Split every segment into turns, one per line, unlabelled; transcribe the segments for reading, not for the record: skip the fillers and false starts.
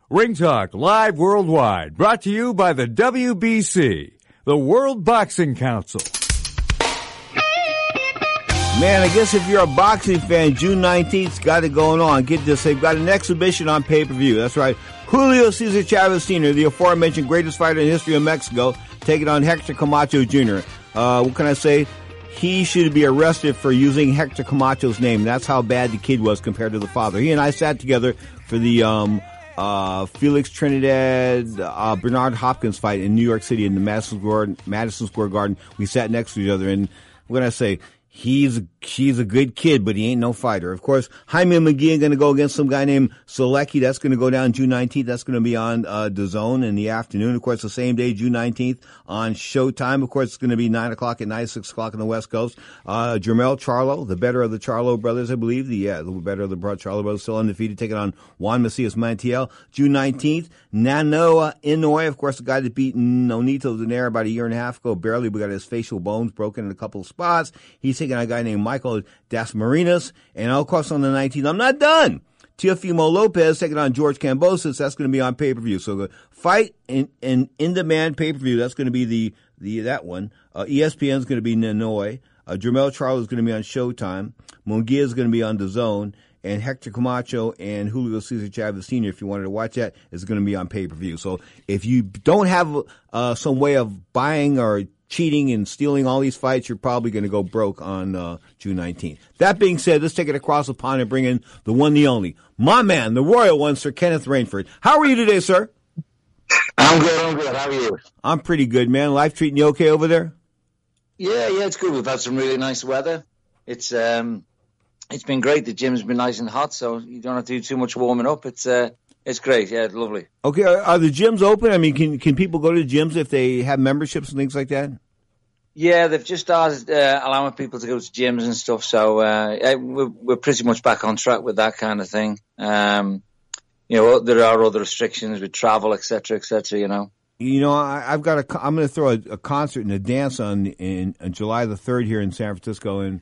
Ring Talk live worldwide, brought to you by the WBC, the World Boxing Council.
Man, I guess if you're a boxing fan, June 19th's got it going on. Get this, they've got an exhibition on pay-per-view. That's right. Julio Cesar Chavez Sr., the aforementioned greatest fighter in the history of Mexico, taking on Hector Camacho Jr. What can I say? He should be arrested for using Hector Camacho's name. That's how bad the kid was compared to the father. He and I sat together for the Felix Trinidad Bernard Hopkins fight in New York City in the Madison Square Garden. We sat next to each other, and what can I say? He's a good kid, but he ain't no fighter. Of course, Jaime McGee going to go against some guy named Selecki. That's going to go down June 19th. That's going to be on DAZN in the afternoon. Of course, the same day, June 19th, on Showtime. Of course, it's going to be 9 o'clock at night, 6 o'clock on the West Coast. Jermell Charlo, the better of the Charlo brothers, I believe. The better of the Charlo brothers, still undefeated, taking on Juan Macias Montiel. June 19th, Nanoa Inoue, of course, the guy that beat Nonito Donaire about a year and a half ago, barely. We got his facial bones broken in a couple of spots. He's taking a guy named Michael Dasmariñas. And of course, on the 19th, I'm not done. Teofimo Lopez taking on George Kambosos. That's going to be on pay-per-view. So the fight in-demand pay-per-view, that's going to be that one. ESPN is going to be Nanoy. Jermell Charlo is going to be on Showtime. Munguia is going to be on DAZN. And Hector Camacho and Julio Cesar Chavez Sr., if you wanted to watch that, is going to be on pay-per-view. So if you don't have some way of buying or cheating and stealing all these fights, you're probably going to go broke on June 19th. That being said, let's take it across the pond and bring in the one, the only. My man, the royal one, Sir Kenneth Rainford. How are you today, sir?
I'm good. How are you?
I'm pretty good, man. Life treating you okay over there?
Yeah, it's good. We've had some really nice weather. It's been great. The gym's been nice and hot, so you don't have to do too much warming up. It's great. Yeah, it's lovely.
Okay, are the gyms open? I mean, can people go to the gyms if they have memberships and things like that?
Yeah, they've just started allowing people to go to gyms and stuff. So we're pretty much back on track with that kind of thing. There are other restrictions with travel, etc., etc.
I'm going to throw a concert and a dance on July the 3rd here in San Francisco, and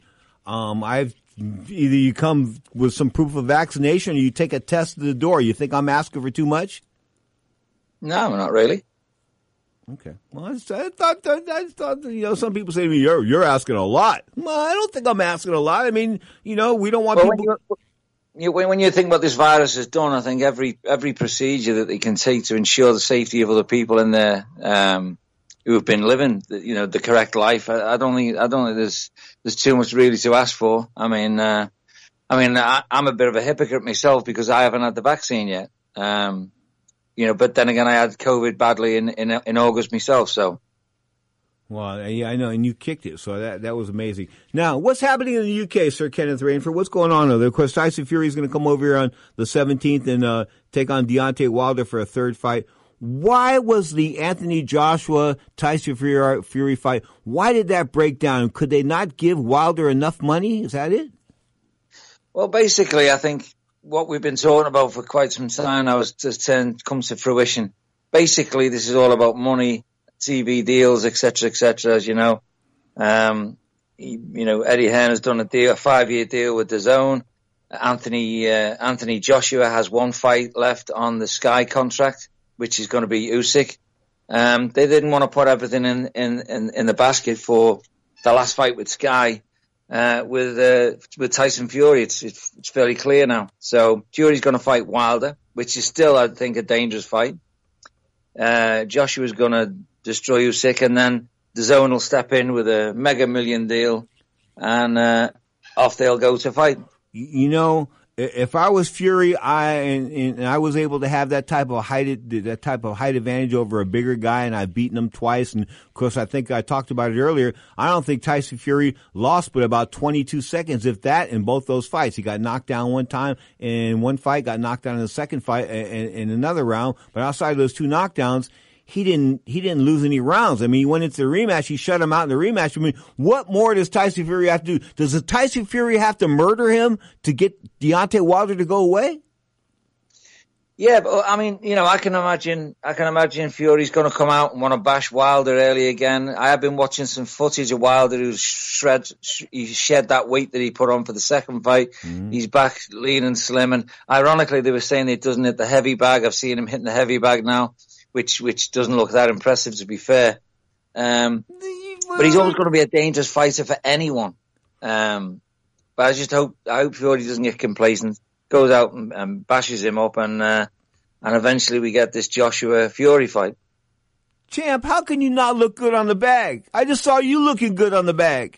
either you come with some proof of vaccination or you take a test at the door. You think I'm asking for too much?
No, not really.
Okay. Well, I thought some people say to me, you're asking a lot. Well, I don't think I'm asking a lot. I mean, we don't want people.
When you think what this virus has done, I think every procedure that they can take to ensure the safety of other people in there, who have been living, the correct life. I don't think there's too much really to ask for. I mean, I'm a bit of a hypocrite myself because I haven't had the vaccine yet. But then again, I had COVID badly in August myself. So.
Well, yeah, I know, and you kicked it, so that was amazing. Now, what's happening in the UK, Sir Kenneth Rainford? What's going on over there? Of course, Tyson Fury is going to come over here on the 17th and take on Deontay Wilder for a third fight. Why was the Anthony Joshua Tyson Fury fight? Why did that break down? Could they not give Wilder enough money? Is that it?
Well, basically, I think what we've been talking about for quite some time now has just comes to fruition. Basically, this is all about money, TV deals, etc., etc. As you know, Eddie Hearn has done a 5-year deal with DAZN. Anthony Joshua has one fight left on the Sky contract, which is going to be Usyk. They didn't want to put everything in the basket for the last fight with Sky, with Tyson Fury. It's fairly clear now. So Fury's going to fight Wilder, which is still, I think, a dangerous fight. Joshua's going to destroy Usyk, and then DAZN will step in with a mega million deal, and off they'll go to fight.
If I was Fury, and I was able to have that type of height advantage over a bigger guy, and I've beaten him twice, and of course I think I talked about it earlier. I don't think Tyson Fury lost but about 22 seconds, if that, in both those fights. He got knocked down one time in one fight, got knocked down in the second fight in another round. But outside of those two knockdowns, he didn't lose any rounds. I mean, he went into the rematch. He shut him out in the rematch. I mean, what more does Tyson Fury have to do? Does the Tyson Fury have to murder him to get Deontay Wilder to go away?
Yeah, but I mean, I can imagine Fury's going to come out and want to bash Wilder early again. I have been watching some footage of Wilder who's he shed that weight that he put on for the second fight. Mm-hmm. He's back lean and slim, and ironically, they were saying he doesn't hit the heavy bag. I've seen him hitting the heavy bag now, which doesn't look that impressive, to be fair. But he's always going to be a dangerous fighter for anyone. But I hope Fury doesn't get complacent. Goes out and bashes him up, and eventually we get this Joshua Fury fight.
Champ, how can you not look good on the bag? I just saw you looking good on the bag.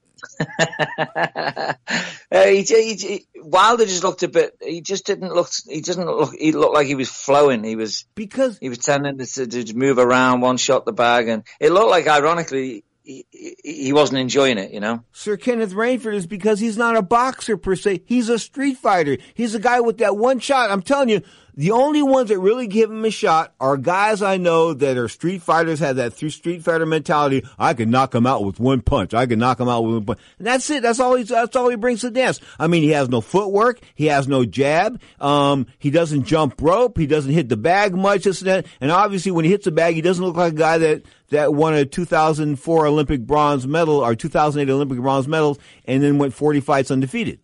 Wilder just looked a bit. He looked like he was flowing. He was tending to move around, one shot the bag, and it looked like, ironically, he wasn't enjoying it,
Sir Kenneth Rainford is because he's not a boxer per se. He's a street fighter. He's a guy with that one shot. I'm telling you, the only ones that really give him a shot are guys I know that are street fighters, have that street fighter mentality. I can knock him out with one punch. And that's it. That's all he brings to the dance. I mean, he has no footwork. He has no jab. He doesn't jump rope. He doesn't hit the bag much. This and that. And obviously when he hits the bag, he doesn't look like a guy that won a 2004 Olympic bronze medal or 2008 Olympic bronze medals and then went 40 fights undefeated.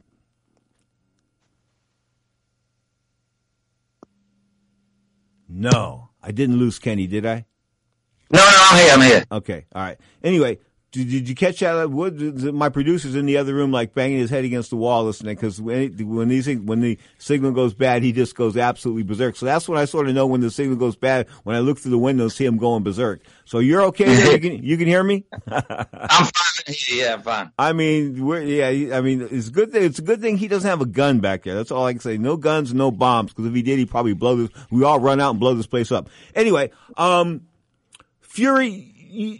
No, I didn't lose Kenny, did I?
No, I'm here.
Okay, all right. Anyway, did you catch that? My producer's in the other room, like banging his head against the wall, listening. Because when the signal goes bad, he just goes absolutely berserk. So that's when I sort of know when the signal goes bad. When I look through the window and see him going berserk. So you're okay there? You can hear me?
I'm fine. Yeah, I'm fine.
I mean, it's a good thing. It's a good thing he doesn't have a gun back there. That's all I can say. No guns, no bombs. Because if he did, he'd probably we all run out and blow this place up. Anyway, Fury.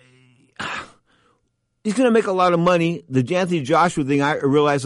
He's going to make a lot of money. The Anthony Joshua thing, I realize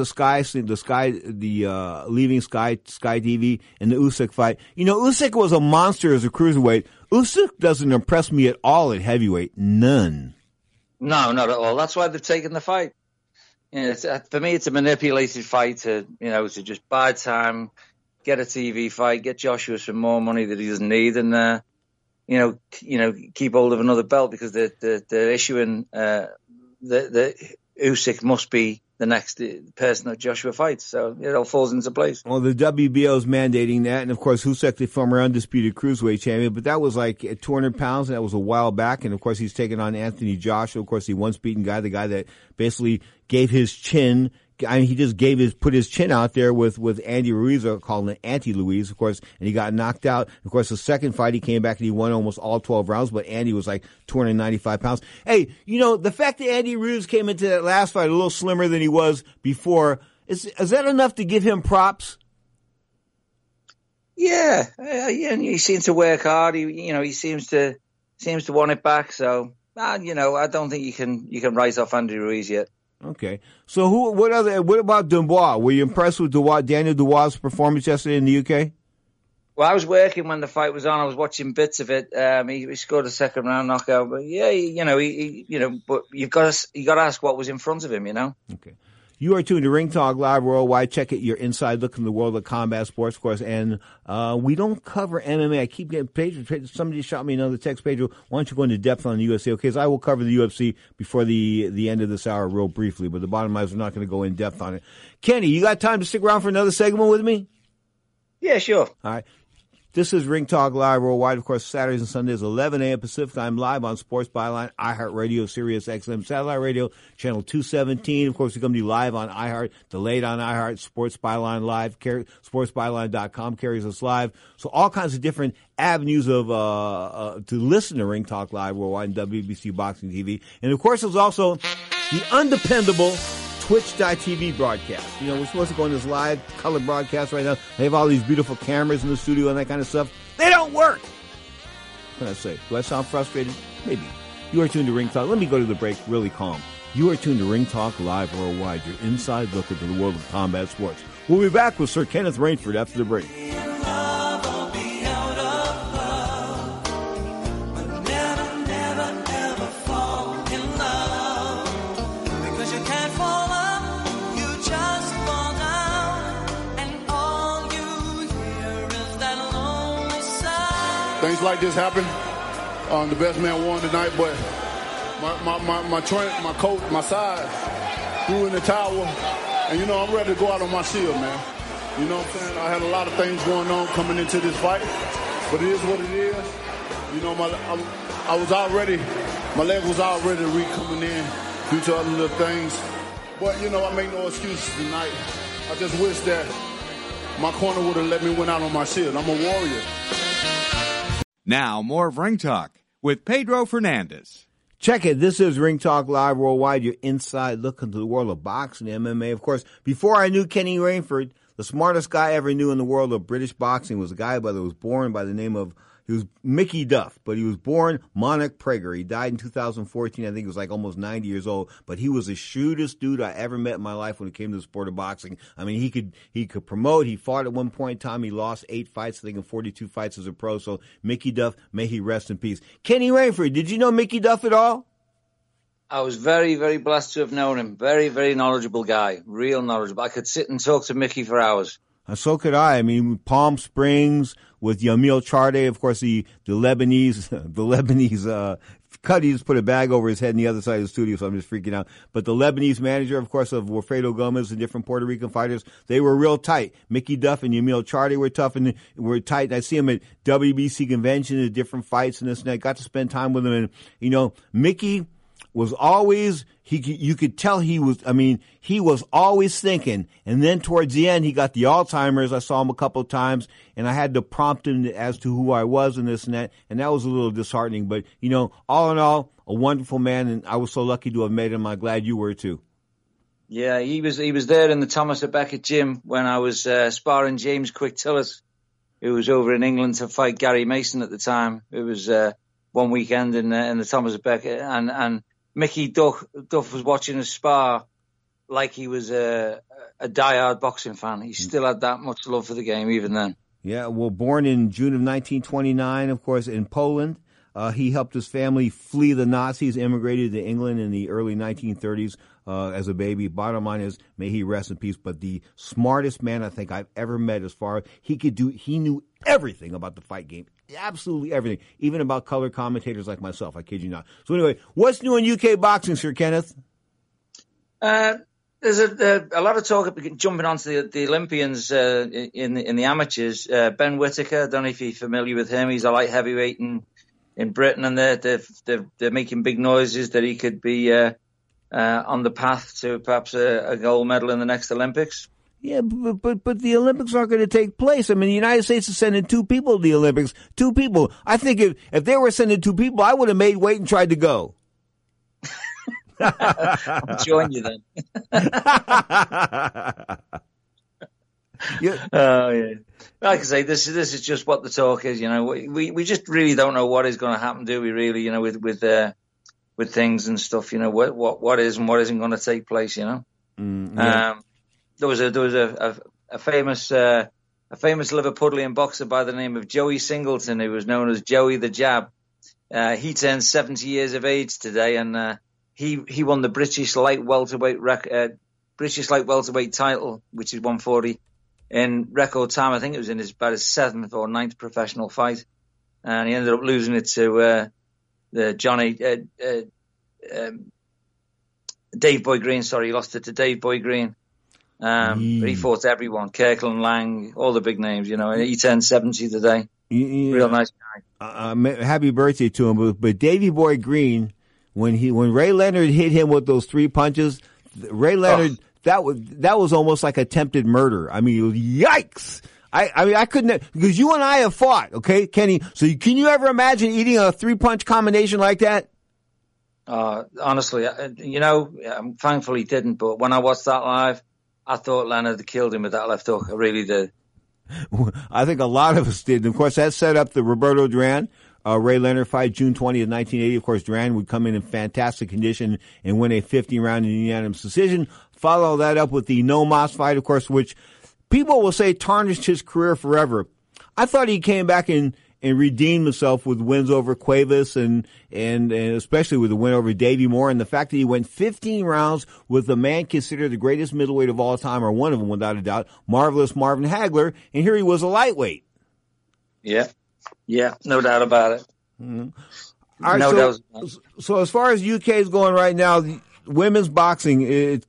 leaving Sky TV and the Usyk fight. Usyk was a monster as a cruiserweight. Usyk doesn't impress me at all at heavyweight. None.
No, not at all. That's why they've taken the fight. For me, it's a manipulated fight to just buy time, get a TV fight, get Joshua some more money that he doesn't need, and keep hold of another belt because they're issuing. The Usyk must be the next person that Joshua fights, so it all falls into place.
Well, the WBO is mandating that, and of course, Usyk, the former undisputed cruiserweight champion, but that was like at 200 pounds, and that was a while back, and of course, he's taking on Anthony Joshua, of course, the once beaten guy, the guy that basically gave his chin. I mean, he just put his chin out there with Andy Ruiz, or called him Anti-Louise, of course, and he got knocked out. Of course, the second fight, he came back and he won almost all 12 rounds, but Andy was like 295 pounds. Hey, the fact that Andy Ruiz came into that last fight a little slimmer than he was before, is that enough to give him props?
Yeah, and he seems to work hard. He seems to want it back. So, I don't think you can write off Andy Ruiz yet.
Okay. So what about Dubois? Were you impressed with Daniel Dubois' performance yesterday in the UK?
Well, I was working when the fight was on. I was watching bits of it. He scored a second round knockout, but yeah, but you've got to ask what was in front of him,
Okay. You are tuned to Ring Talk Live Worldwide. Check it, your inside look in the world of combat sports, of course. And we don't cover MMA. I keep getting pages. Somebody shot me another text page. Why don't you go into depth on the UFC? Okay, so I will cover the UFC before the end of this hour real briefly. But the bottom line is we're not going to go in depth on it. Kenny, you got time to stick around for another segment with me?
Yeah, sure.
All right. This is Ring Talk Live Worldwide. Of course, Saturdays and Sundays, 11 a.m. Pacific Time, live on Sports Byline, iHeartRadio, Sirius XM, Satellite Radio, Channel 217. Of course, we come to you live on iHeart, delayed on iHeart, Sports Byline Live, sportsbyline.com carries us live. So all kinds of different avenues of to listen to Ring Talk Live Worldwide and WBC Boxing TV. And, of course, there's also the undependable Twitch.tv broadcast. We're supposed to go on this live color broadcast right now. They have all these beautiful cameras in the studio and that kind of stuff. They don't work. What can I say? Do I sound frustrated? Maybe. You are tuned to Ring Talk. Let me go to the break really calm. You are tuned to Ring Talk Live Worldwide, your inside look into the world of combat sports. We'll be back with Sir Kenneth Rainford after the break.
Just fall down, and all you hear is that things like this happen. The best man won tonight, but my coach, my side, threw in the towel, and I'm ready to go out on my shield, man. You know what I'm saying? I had a lot of things going on coming into this fight, but it is what it is. My leg was already coming in due to other little things, but I make no excuses tonight. I just wish that my corner would have let me win out on my shield. I'm a warrior.
Now, more of Ring Talk with Pedro Fernandez.
Check it. This is Ring Talk Live Worldwide, your inside look into the world of boxing and MMA. Of course, before I knew Kenny Rainford, the smartest guy I ever knew in the world of British boxing was a guy that was born by the name of, he was Mickey Duff, but he was born Monarch Prager. He died in 2014. I think he was like almost 90 years old, but he was the shrewdest dude I ever met in my life when it came to the sport of boxing. I mean, he could promote. He fought at one point in time. He lost 8 fights, I think, in 42 fights as a pro. So Mickey Duff, may he rest in peace. Kenny Rainford, did you know Mickey Duff at all?
I was very, very blessed to have known him. Very, very knowledgeable guy. Real knowledgeable. I could sit and talk to Mickey for hours.
So could I. I mean, Palm Springs with Yamil Charde, of course, the Lebanese, Cuddy just put a bag over his head on the other side of the studio, so I'm just freaking out. But the Lebanese manager, of course, of Wilfredo Gomez and different Puerto Rican fighters, they were real tight. Mickey Duff and Yamil Charde were tough and were tight. I see him at WBC conventions at different fights and this and that. Got to spend time with him, and Mickey was always, you could tell he was always thinking. And then towards the end, he got the Alzheimer's. I saw him a couple of times, and I had to prompt him as to who I was and this and that was a little disheartening. But, all in all, a wonderful man, and I was so lucky to have met him. I'm glad you were too.
Yeah, he was there in the Thomas à Becket gym when I was sparring James Quick Tillett, who was over in England to fight Gary Mason at the time. It was one weekend in the Thomas à Becket, and Mickey Duff was watching us spar like he was a diehard boxing fan. He still had that much love for the game even then.
Yeah, well, born in June of 1929, of course, in Poland. He helped his family flee the Nazis, immigrated to England in the early 1930s as a baby. Bottom line is, may he rest in peace. But the smartest man I think I've ever met as far as he knew everything about the fight game. Absolutely everything, even about color commentators like myself. I kid you not. So anyway, what's new in UK boxing, Sir Kenneth?
There's a lot of talk jumping onto the Olympians in the amateurs. Ben Whittaker, I don't know if you're familiar with him. He's a light heavyweight in Britain, and they're making big noises that he could be on the path to perhaps a gold medal in the next Olympics.
Yeah, but the Olympics aren't going to take place. I mean, the United States is sending 2 people to the Olympics. 2 people. I think if they were sending 2 people, I would have made weight and tried to go.
I'll join you then.
Yeah.
Yeah. Like I say, this is just what the talk is. We just really don't know what is going to happen, do we? Really, with things and stuff. What is and what isn't going to take place. Yeah. There was a famous Liverpudlian boxer by the name of Joey Singleton, who was known as Joey the Jab. He turned 70 years of age today, and he won the British light welterweight title, which is 140, in record time. I think it was in about his 7th or 9th professional fight, and he ended up losing it to Dave Boy Green. Sorry, he lost it to Dave Boy Green. But he fought everyone, Kirkland Lang, all the big names, he turned 70 today. Real nice guy.
Happy birthday to him. But Davey Boy Green, when Ray Leonard hit him with those 3 punches, Ray Leonard, that was almost like attempted murder. I mean, yikes. I couldn't, because you and I have fought, okay, Kenny? So can you ever imagine eating a 3-punch combination like that?
Honestly, thankfully didn't, but when I watched that live, I thought Leonard had killed him with that left hook. I really did.
I think a lot of us did. And of course, that set up the Roberto Duran, Ray Leonard fight June 20th, 1980. Of course, Duran would come in fantastic condition and win a 15-round unanimous decision. Follow that up with the No Mas fight, of course, which people will say tarnished his career forever. I thought he came back and redeemed himself with wins over Cuevas and especially with the win over Davey Moore, and the fact that he went 15 rounds with the man considered the greatest middleweight of all time, or one of them without a doubt, Marvelous Marvin Hagler, and here he was a lightweight.
Yeah. Yeah, no doubt about it.
Mm-hmm. All right,
No doubt.
so as far as UK is going right now, women's boxing,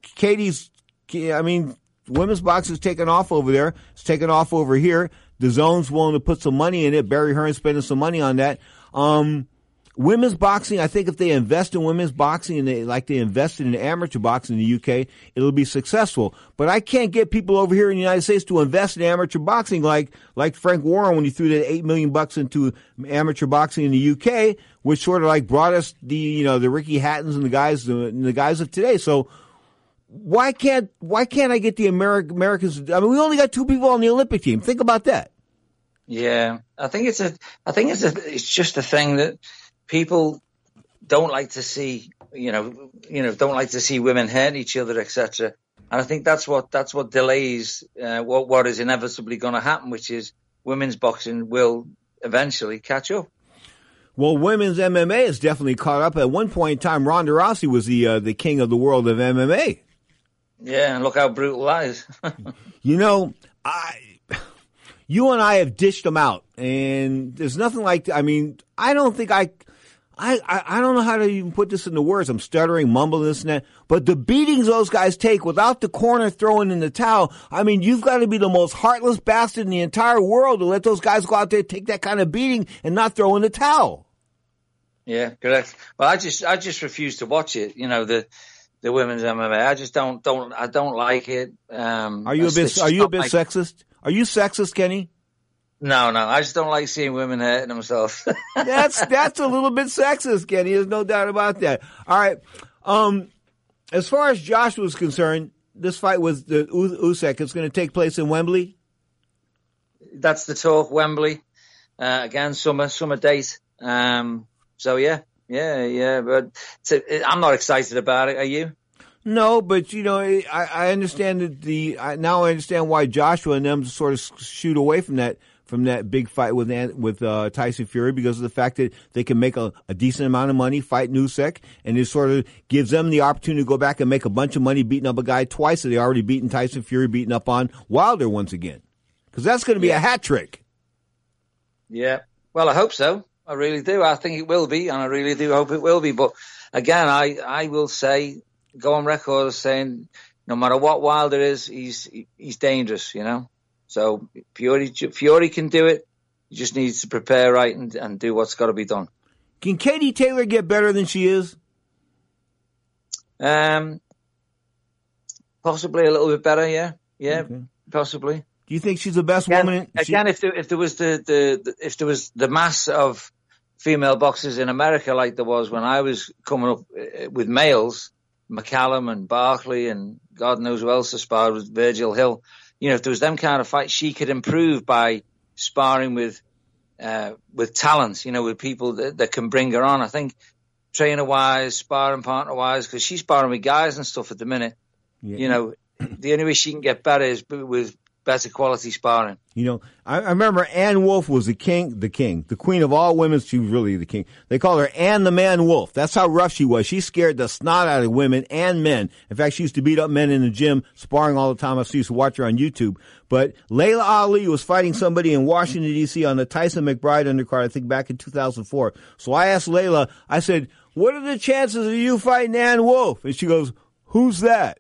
women's boxing is taking off over there. It's taking off over here. The Zone's willing to put some money in it. Barry Hearn's spending some money on that. Women's boxing, I think if they invest in women's boxing and they invested in amateur boxing in the UK, it'll be successful. But I can't get people over here in the United States to invest in amateur boxing like Frank Warren when he threw that $8 million into amateur boxing in the UK, which sort of like brought us the Ricky Hattons and the guys of today. So why can't I get the Americans? I mean, we only got 2 people on the Olympic team. Think about that.
Yeah, I think it's just a thing that people don't like to see, don't like to see women hurt each other, etc. And I think that's what delays what is inevitably going to happen, which is women's boxing will eventually catch up.
Well, women's MMA has definitely caught up. At one point in time, Ronda Rousey was the king of the world of MMA.
Yeah, and look how brutal that is.
You and I have dished them out, and there's nothing like. I mean, I don't think I don't know how to even put this into words. I'm stuttering, mumbling this and that. But the beatings those guys take without the corner throwing in the towel, I mean, you've got to be the most heartless bastard in the entire world to let those guys go out there, take that kind of beating, and not throw in the towel.
Yeah, correct. Well, I just refuse to watch it. The women's MMA. I just don't like it.
Are you a bit sexist? Are you sexist, Kenny?
No. I just don't like seeing women hurting themselves.
That's a little bit sexist, Kenny. There's no doubt about that. All right. As far as Joshua's concerned, this fight with the Usyk is going to take place in Wembley.
That's the talk. Wembley again, summer date. So yeah. But I'm not excited about it. Are you?
No, but I understand that now I understand why Joshua and them sort of shoot away from that big fight with Tyson Fury, because of the fact that they can make a decent amount of money fighting Usyk, and it sort of gives them the opportunity to go back and make a bunch of money beating up a guy twice that they already beaten Tyson Fury, beating up on Wilder once again, because that's going to be a hat trick.
Yeah, well, I hope so. I really do. I think it will be, and I really do hope it will be. But again, I will say, go on record as saying, no matter what Wilder is, he's dangerous, So Fury can do it. He just needs to prepare right and do what's got to be done.
Can Katie Taylor get better than she is?
Possibly a little bit better. Yeah, okay. Possibly.
Do you think she's the best woman?
Again, if there was the mass of female boxers in America like there was when I was coming up with males, McCallum and Barkley and God knows who else to spar with Virgil Hill. If there was them kind of fights, she could improve by sparring with talent, with people that can bring her on. I think trainer-wise, sparring partner-wise, because she's sparring with guys and stuff at the minute. Yeah. The only way she can get better is with better quality sparring.
I remember Ann Wolfe was the queen of all women. She was really the king. They called her Ann the Man Wolf. That's how rough she was. She scared the snot out of women and men. In fact, she used to beat up men in the gym, sparring all the time. I used to watch her on YouTube. But Layla Ali was fighting somebody in Washington, D.C. on the Tyson McBride undercard, I think back in 2004. So I asked Layla, I said, what are the chances of you fighting Ann Wolfe? And she goes, who's that?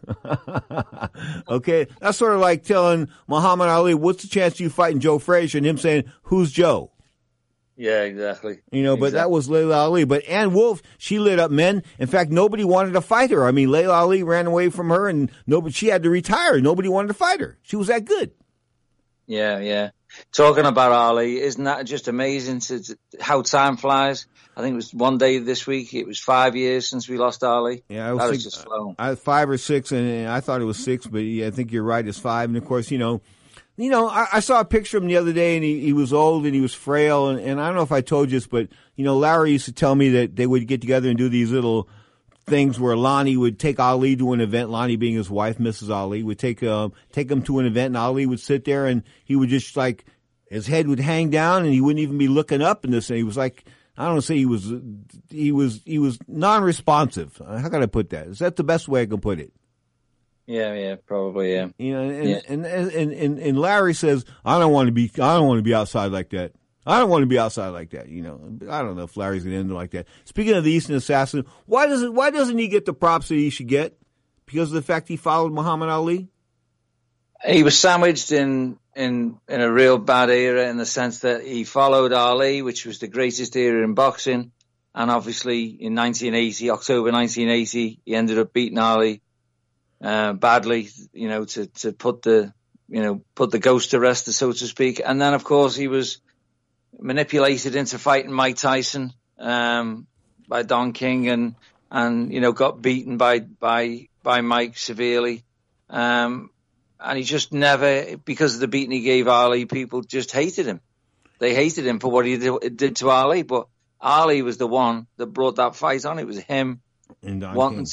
Okay, that's sort of like telling Muhammad Ali, what's the chance of you fighting Joe Frazier, and him saying, who's Joe?
Yeah, exactly.
But that was Layla Ali. But Ann Wolfe, she lit up men. In fact, nobody wanted to fight her. I mean, Layla Ali ran away from her, and she had to retire. Nobody wanted to fight her. She was that good.
Yeah. Talking about Ali, isn't that just amazing how time flies? I think it was one day this week. It was 5 years since we lost Ali.
Yeah, I was
just flown.
5 or 6, and I thought it was 6, but yeah, I think you're right. It's 5, and of course, I saw a picture of him the other day, and he was old and he was frail, and I don't know if I told you this, but Larry used to tell me that they would get together and do these little things where Lonnie would take Ali to an event. Lonnie being his wife, Mrs. Ali, would take him to an event, and Ali would sit there, and he would just his head would hang down, and he wouldn't even be looking up. And he was like, I don't want to say he was non-responsive. How can I put that? Is that the best way I can put it?
Yeah, probably, yeah.
And Larry says, I don't want to be outside like that. I don't want to be outside like that, you know. I don't know if Larry's going to end like that. Speaking of the Eastern Assassin, why doesn't he get the props that he should get? Because of the fact he followed Muhammad Ali?
He was sandwiched in a real bad era in the sense that he followed Ali, which was the greatest era in boxing. And obviously in October 1980, he ended up beating Ali badly, you know, to put the ghost to rest, so to speak. And then, of course, he was manipulated into fighting Mike Tyson by Don King, and you know, got beaten by Mike severely. And he just never, because of the beating he gave Ali, people just hated him. They hated him for what he did to Ali, but Ali was the one that brought that fight on. It was him wanting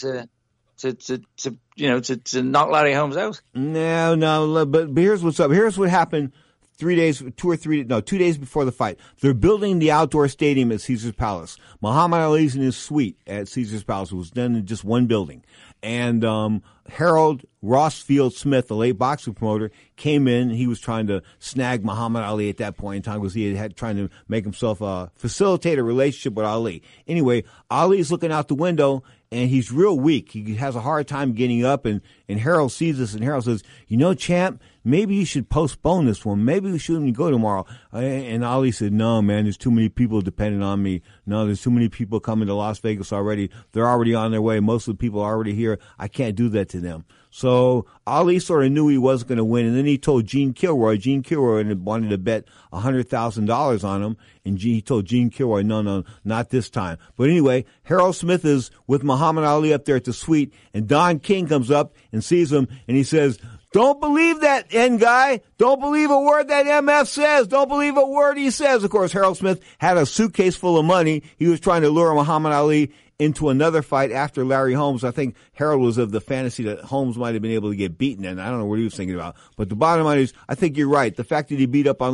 to knock Larry Holmes out.
No, but here's what's up. Here's what happened 2 days before the fight. They're building the outdoor stadium at Caesar's Palace. Muhammad Ali's in his suite at Caesar's Palace. It was done in just one building. And Harold Rossfield Smith, the late boxing promoter, came in. He was trying to snag Muhammad Ali at that point in time because he had trying to make himself facilitate a relationship with Ali. Anyway, Ali's looking out the window, and he's real weak. He has a hard time getting up, and Harold sees this, and Harold says, you know, champ, maybe you should postpone this one. Maybe we shouldn't go tomorrow. And Ali said, no, man, there's too many people depending on me. No, there's too many people coming to Las Vegas already. They're already on their way. Most of the people are already here. I can't do that to them. So Ali sort of knew he wasn't going to win, and then he told Gene Kilroy. Gene Kilroy wanted to bet $100,000 on him, and he told Gene Kilroy, no, not this time. But anyway, Harold Smith is with Muhammad Ali up there at the suite, and Don King comes up and sees him, and he says, don't believe that, N guy. Don't believe a word that MF says. Don't believe a word he says. Of course, Harold Smith had a suitcase full of money. He was trying to lure Muhammad Ali into another fight after Larry Holmes. I think Harold was of the fantasy that Holmes might have been able to get beaten, and I don't know what he was thinking about. But the bottom line is, I think you're right. The fact that he beat up on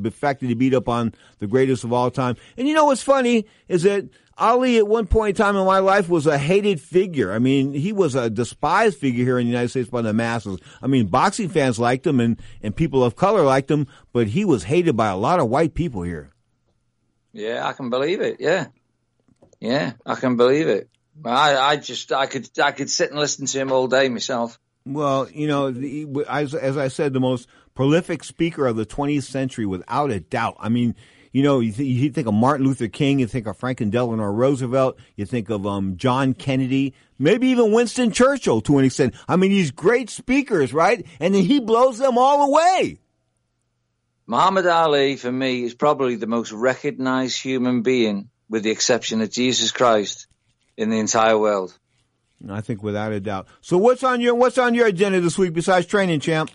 the greatest of all time. And you know what's funny is that Ali at one point in time in my life was a hated figure. I mean, he was a despised figure here in the United States by the masses. I mean, boxing fans liked him and people of color liked him, but he was hated by a lot of white people here.
Yeah, I can believe it. Yeah, I can believe it. I could sit and listen to him all day myself.
Well, you know, as I said, the most prolific speaker of the 20th century, without a doubt. I mean, you know, you think of Martin Luther King, you think of Franklin Delano Roosevelt, you think of John Kennedy, maybe even Winston Churchill to an extent. I mean, these great speakers, right? And then he blows them all away.
Muhammad Ali, for me, is probably the most recognized human being, with the exception of Jesus Christ, in the entire world.
I think without a doubt. So what's on your agenda this week besides training, champ?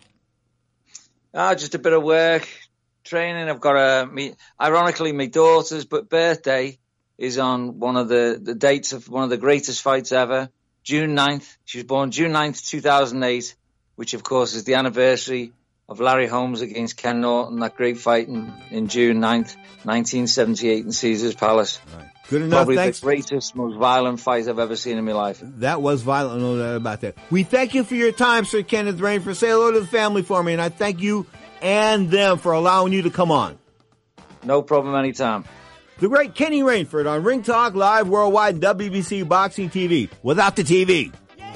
Just a bit of work, training. I've got ironically, my daughter's birthday is on one of the dates of one of the greatest fights ever, June 9th. She was born June 9th, 2008, which of course is the anniversary of Larry Holmes against Ken Norton, that great fight in June 9th, 1978 in Caesar's Palace.
Right. Good enough.
Probably
Thanks.
The greatest, most violent fight I've ever seen in my life.
That was violent, no doubt about that. We thank you for your time, Sir Kenneth Rainford. Say hello to the family for me, and I thank you and them for allowing you to come on.
No problem, anytime.
The great Kenny Rainford on Ring Talk Live Worldwide, WBC Boxing TV, without the TV.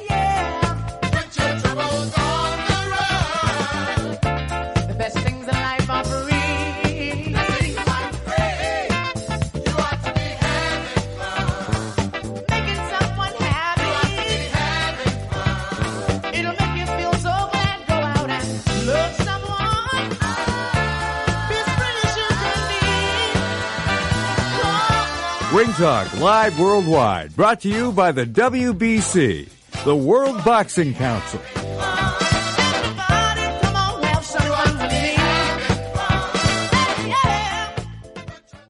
Ring Talk Live Worldwide, brought to you by the WBC, the World Boxing Council.